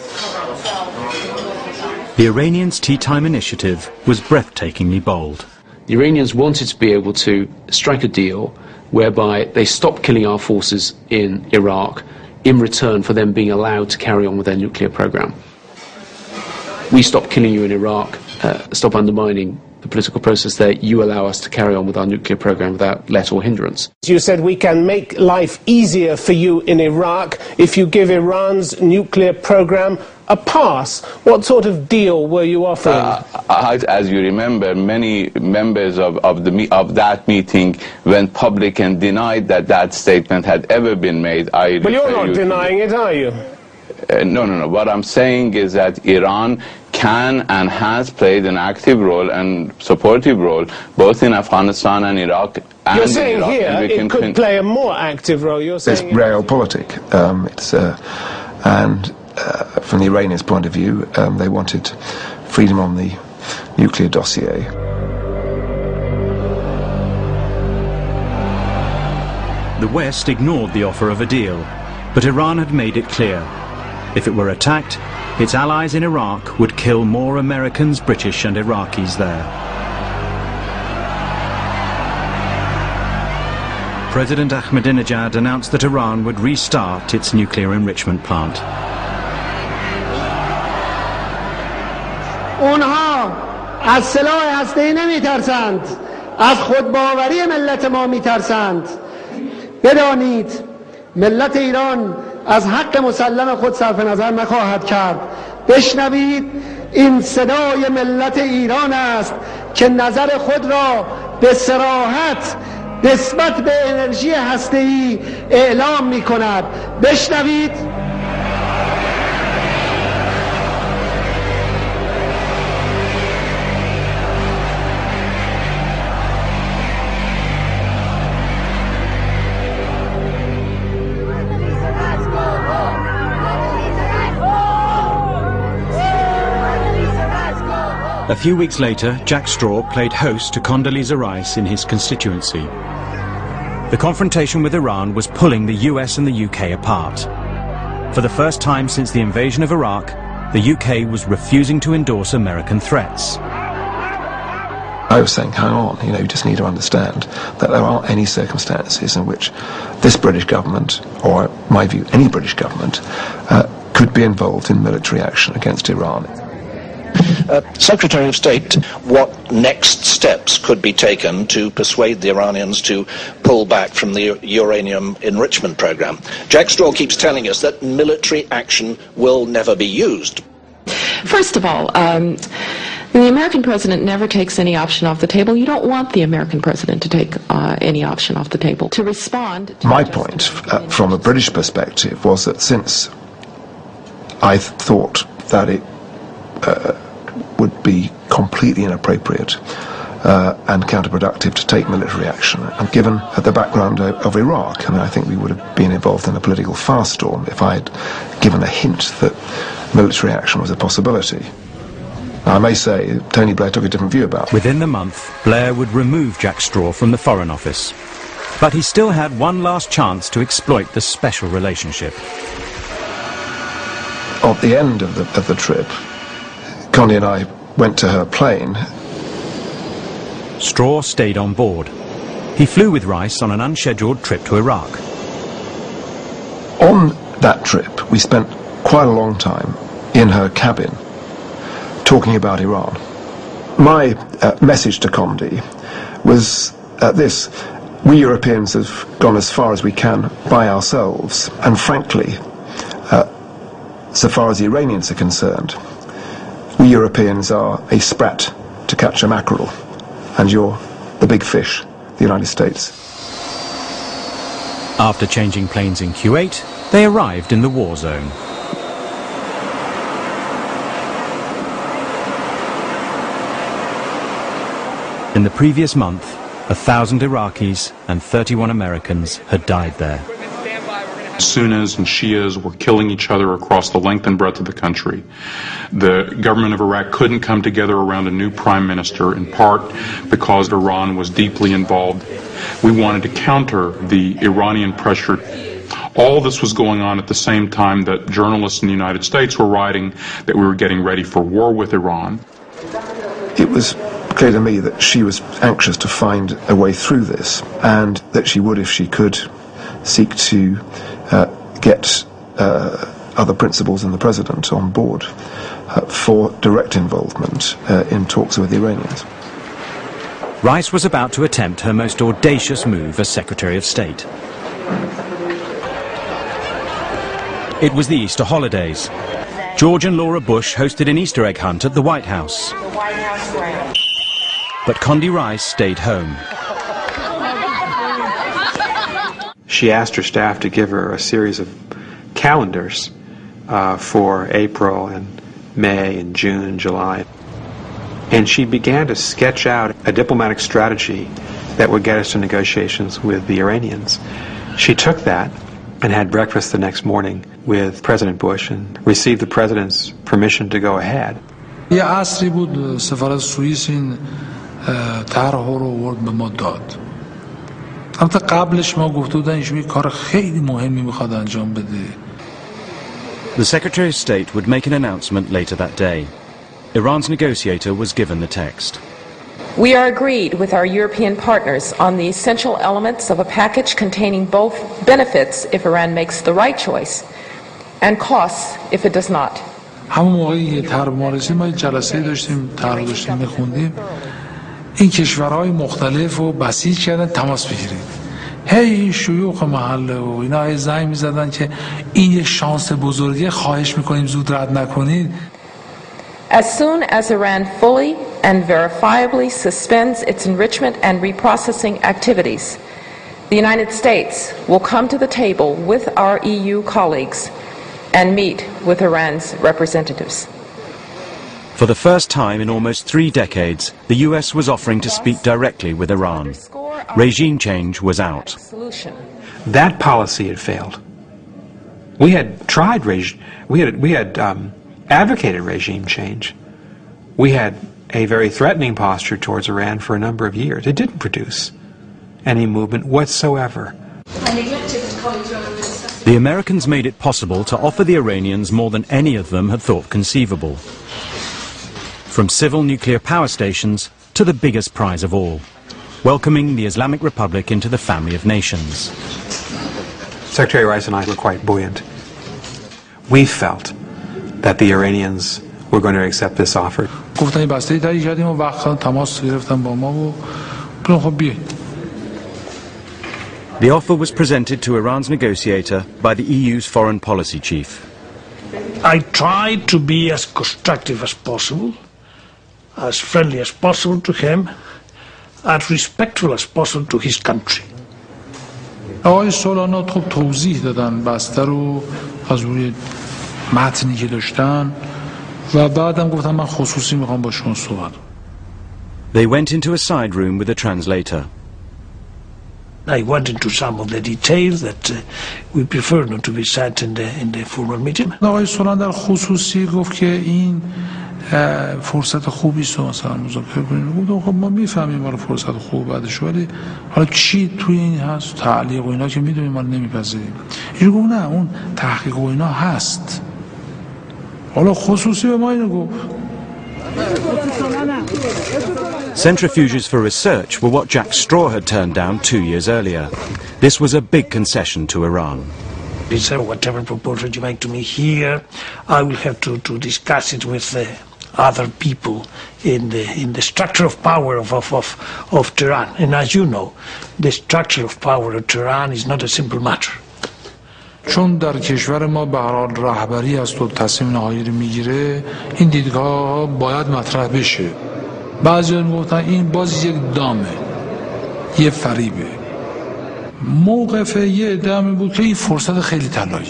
A: The Iranians' Tea Time initiative was breathtakingly bold.
B: The Iranians wanted to be able to strike a deal whereby they stopped killing our forces in Iraq in return for them being allowed to carry on with their nuclear program. We stop killing you in Iraq, stop undermining the political process there, you allow us to carry on with our nuclear program without let or hindrance.
W: You said we can make life easier for you in Iraq if you give Iran's nuclear program a pass. What sort of deal were you offering?
M: As you remember, many members of that meeting went public and denied that that statement had ever been made.
W: Well, you're not denying it, are you?
M: No. What I'm saying is that Iran can and has played an active role and supportive role both in Afghanistan and Iraq. And
W: you're saying
M: Iraq,
W: here it could play a more active role. You're saying
J: it's realpolitik. From the Iranians' point of view, they wanted freedom on the nuclear dossier.
A: The West ignored the offer of a deal, but Iran had made it clear. If it were attacked, its allies in Iraq would kill more Americans, British and Iraqis there. President Ahmadinejad announced that Iran would restart its nuclear enrichment plant.
C: اونها از سلاح هسته‌ای نمی‌ترسند، از خودباوری ملت ما می‌ترسند. بدانید ملت ایران از حق مسلم خود صرف نظر نخواهد کرد. بشنوید این صدای ملت ایران است که نظر خود را به صراحت نسبت به انرژی هسته‌ای اعلام می‌کند. بشنوید.
A: A few weeks later, Jack Straw played host to Condoleezza Rice in his constituency. The confrontation with Iran was pulling the US and the UK apart. For the first time since the invasion of Iraq, the UK was refusing to endorse American threats.
J: I was saying, hang on, you just need to understand that there aren't any circumstances in which this British government, or in my view, any British government, could be involved in military action against Iran.
F: Secretary of State, what next steps could be taken to persuade the Iranians to pull back from the uranium enrichment program? Jack Straw keeps telling us that military action will never be used.
O: First of all, the American president never takes any option off the table. You don't want the American president to take any option off the table. To respond to
J: my point, from a British perspective, was that since I thought that it would be completely inappropriate and counterproductive to take military action, and given the background of Iraq, I think we would have been involved in a political firestorm if I had given a hint that military action was a possibility. I may say Tony Blair took a different view about it.
A: Within the month, Blair would remove Jack Straw from the Foreign Office. But he still had one last chance to exploit the special relationship.
J: At the end of the trip, Connie and I went to her plane.
A: Straw stayed on board. He flew with Rice on an unscheduled trip to Iraq.
J: On that trip, we spent quite a long time in her cabin talking about Iran. My message to Condi was this: we Europeans have gone as far as we can by ourselves, and frankly, so far as the Iranians are concerned, we Europeans are a sprat to catch a mackerel, and you're the big fish, the United States.
A: After changing planes in Kuwait, they arrived in the war zone. In the previous month, 1,000 Iraqis and 31 Americans had died there.
V: Sunnis and Shias were killing each other across the length and breadth of the country. The government of Iraq couldn't come together around a new prime minister, in part because Iran was deeply involved. We wanted to counter the Iranian pressure. All this was going on at the same time that journalists in the United States were writing that we were getting ready for war with Iran.
J: It was clear to me that she was anxious to find a way through this, and that she would, if she could, seek to get other principals and the president on board for direct involvement in talks with the Iranians.
A: Rice was about to attempt her most audacious move as Secretary of State. It was the Easter holidays. George and Laura Bush hosted an Easter egg hunt at the White House. But Condi Rice stayed home.
G: She asked her staff to give her a series of calendars for April and May and June, July. And she began to sketch out a diplomatic strategy that would get us to negotiations with the Iranians. She took that and had breakfast the next morning with President Bush and received the president's permission to go ahead.
U: یه عصری بود سفارت سوئیس این طرح رو آورد به ما داد. البته قبلش ما گفته بودن ایشون یه کار خیلی مهمی میخواد انجام بده.
A: The Secretary of State would make an announcement later that day. Iran's negotiator was given the text.
O: We are agreed with our European partners on the essential elements of a package containing both benefits if Iran makes the right choice and costs if it does not.
U: همون موقعی که طرح ما رسید ما جلسه داشتیم طرح داشتیم میخوندیم این کشورهای مختلف رو بسیج کردن تماس بگیرید هی شیوخ محله و اینا هی زنگ میزدن که این یه شانس بزرگه خواهش میکنیم زود رد نکنید.
O: As soon as Iran fully and verifiably suspends its enrichment and reprocessing activities, the United States will come to the table with our EU colleagues and meet with Iran's representatives.
A: For the first time in almost 3 decades, the US was offering to speak directly with Iran. Regime change was out.
G: That policy had failed. We had tried we had advocated regime change. We had a very threatening posture towards Iran for a number of years. It didn't produce any movement whatsoever.
A: The Americans made it possible to offer the Iranians more than any of them had thought conceivable. From civil nuclear power stations to the biggest prize of all, welcoming the Islamic Republic into the family of nations.
G: Secretary Rice and I were quite buoyant. We felt that the Iranians were going to accept this offer.
U: گفتن بسته تایی کردیم و وقتا تماس گرفتن با ما و خب بیایید.
A: The offer was presented to Iran's negotiator by the EU's foreign policy chief.
H: I tried to be as constructive as possible, as friendly as possible to him, as respectful as possible to his country.
U: آقای سولانا خب توضیح دادن بسته رو از روی متنی که داشتن و بعدم گفتن من خصوصی میخوام با شما صحبت.
A: They went into a side room with a translator.
H: I went into some of the details that we prefer not to be said in the formal meeting.
U: آقای سولان در خصوصی گفت که این فرصت خوبی است مثلا مذاکره کنیم. گفتم خب ما میفهمیم ما فرصت خوب بعدش ولی حالا چی توی این هست تعلیق و اینا که میدونیم ما نمیپذیریم. این گفت نه اون تحقیق و اینا هست. حالا خصوصی به ما اینو گفت.
A: Centrifuges for research were what Jack Straw had turned down 2 years earlier. This was a big concession to Iran.
H: He said, whatever proposal you make to me here, I will have to discuss it with other people in the structure of power of Tehran. And as you know, the structure of power of Tehran is not a simple matter.
U: چون در کشور ما به هر حال رهبری است و تصمیم نهایی رو میگیره این دیدگاه باید مطرح بشه. بعضی میگفتن این باز یک دامه یه فریبه. موقف یه عده بود که این فرصت خیلی طلایی.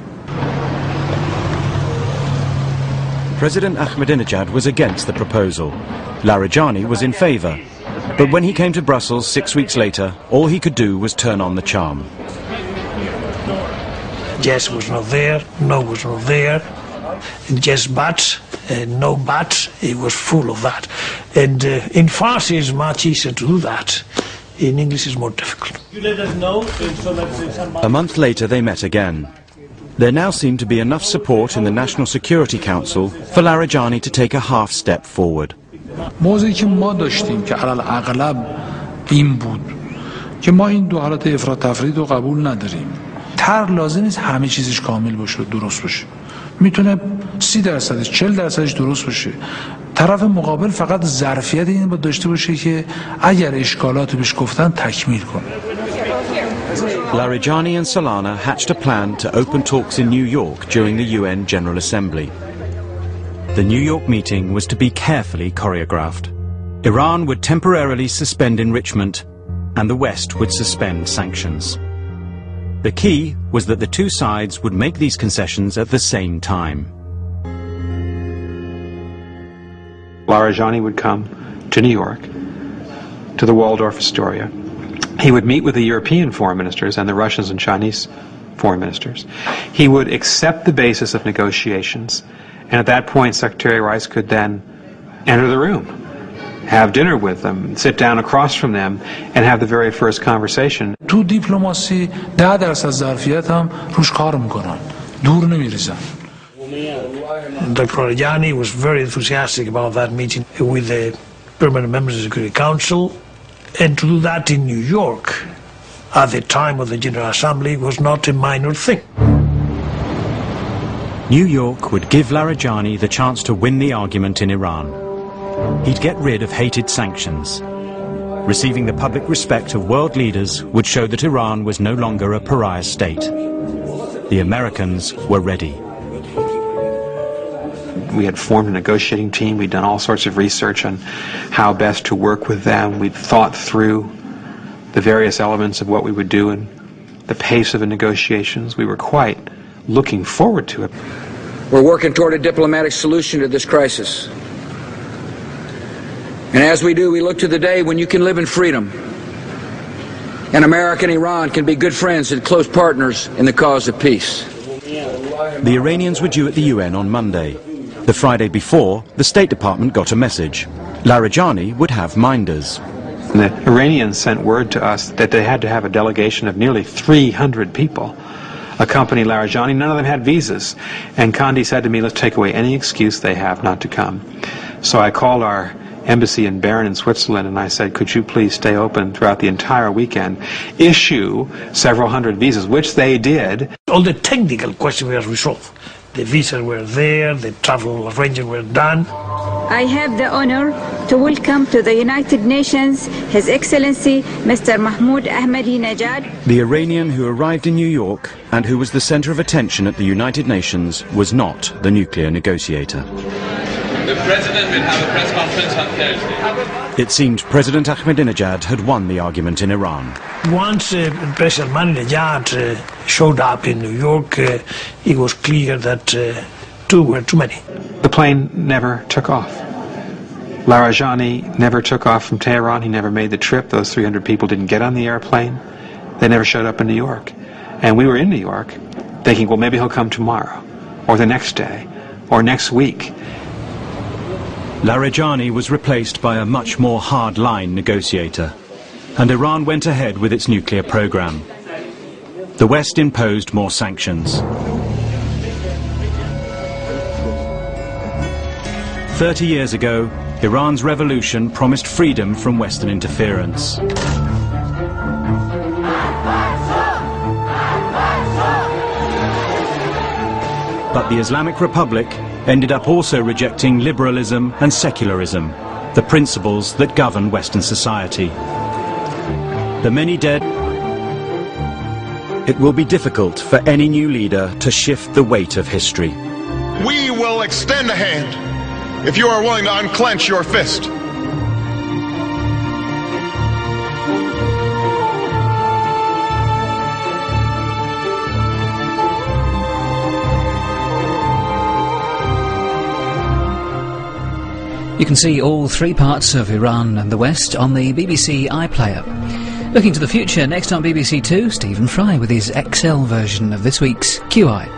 A: President Ahmadinejad was against the proposal. Larijani was in favor. But when he came to Brussels 6 weeks later, all he could do was turn on the charm.
H: Yes was not there, no was not there, yes but, no but, it was full of that. And in Farsi it's much easier to do that. In English it's more difficult.
K: You let us know.
A: A month later they met again. There now seemed to be enough support in the National Security Council for Larijani to take a half step forward.
U: موضوعی که ما داشتیم که علل اغلب این بود که ما این دو حالت افراط تفرید رو قبول نداریم. طرح لازم نیست همه چیزش کامل باشه و درست باشه. میتونه 30%، 40% درست باشه. طرف مقابل فقط ظرفیت این باید داشته باشه که اگر اشکالات بهش گفتن تکمیل کنه.
A: Larijani and Solana hatched a plan to open talks in New York during the UN General Assembly. The New York meeting was to be carefully choreographed. Iran would temporarily suspend enrichment and the West would suspend sanctions. The key was that the two sides would make these concessions at the same time.
G: Larijani would come to New York, to the Waldorf Astoria. He would meet with the European foreign ministers and the Russians and Chinese foreign ministers. He would accept the basis of negotiations, and at that point Secretary Rice could then enter the room, have dinner with them, sit down across from them, and have the very first conversation.
U: تو دیپلماسی 10% ظرفیت هم روش کار میکنن، دور نمیریزن.
H: Dr. Larijani was very enthusiastic about that meeting with the permanent members of the Security Council, and to do that in New York at the time of the General Assembly was not a minor thing.
A: New York would give Larijani the chance to win the argument in Iran. He'd get rid of hated sanctions. Receiving the public respect of world leaders would show that Iran was no longer a pariah state. The Americans were ready.
G: We had formed a negotiating team. We'd done all sorts of research on how best to work with them. We'd thought through the various elements of what we would do and the pace of the negotiations. We were quite looking forward to it.
I: We're working toward a diplomatic solution to this crisis. And as we do, we look to the day when you can live in freedom. And America and Iran can be good friends and close partners in the cause of peace.
A: The Iranians were due at the UN on Monday. The Friday before, the State Department got a message. Larijani would have minders.
G: And the Iranians sent word to us that they had to have a delegation of nearly 300 people accompany Larijani. None of them had visas. And Condi said to me, let's take away any excuse they have not to come. So I called our embassy in Bern in Switzerland and I said, could you please stay open throughout the entire weekend, issue several hundred visas, which they did.
H: All the technical questions were resolved. The visas were there, the travel arrangements were done.
P: I have the honor to welcome to the United Nations His Excellency Mr. Mahmoud Ahmadinejad.
A: The Iranian who arrived in New York and who was the center of attention at the United Nations was not the nuclear negotiator.
S: The President will have a press conference on Thursday.
A: It seemed President Ahmadinejad had won the argument in Iran.
H: Once President Ahmadinejad showed up in New York, it was clear that two were too many.
G: The plane never took off. Larijani never took off from Tehran. He never made the trip. Those 300 people didn't get on the airplane. They never showed up in New York. And we were in New York thinking, well, maybe he'll come tomorrow, or the next day, or next week.
A: Larijani was replaced by a much more hard-line negotiator, and Iran went ahead with its nuclear program. The West imposed more sanctions. 30 years ago, Iran's revolution promised freedom from Western interference. But the Islamic Republic ended up also rejecting liberalism and secularism, the principles that govern Western society. The many dead. It will be difficult for any new leader to shift the weight of history.
X: We will extend a hand if you are willing to unclench your fist.
Y: You can see all three parts of Iran and the West on the BBC iPlayer. Looking to the future, next on BBC Two, Stephen Fry with his XL version of this week's QI.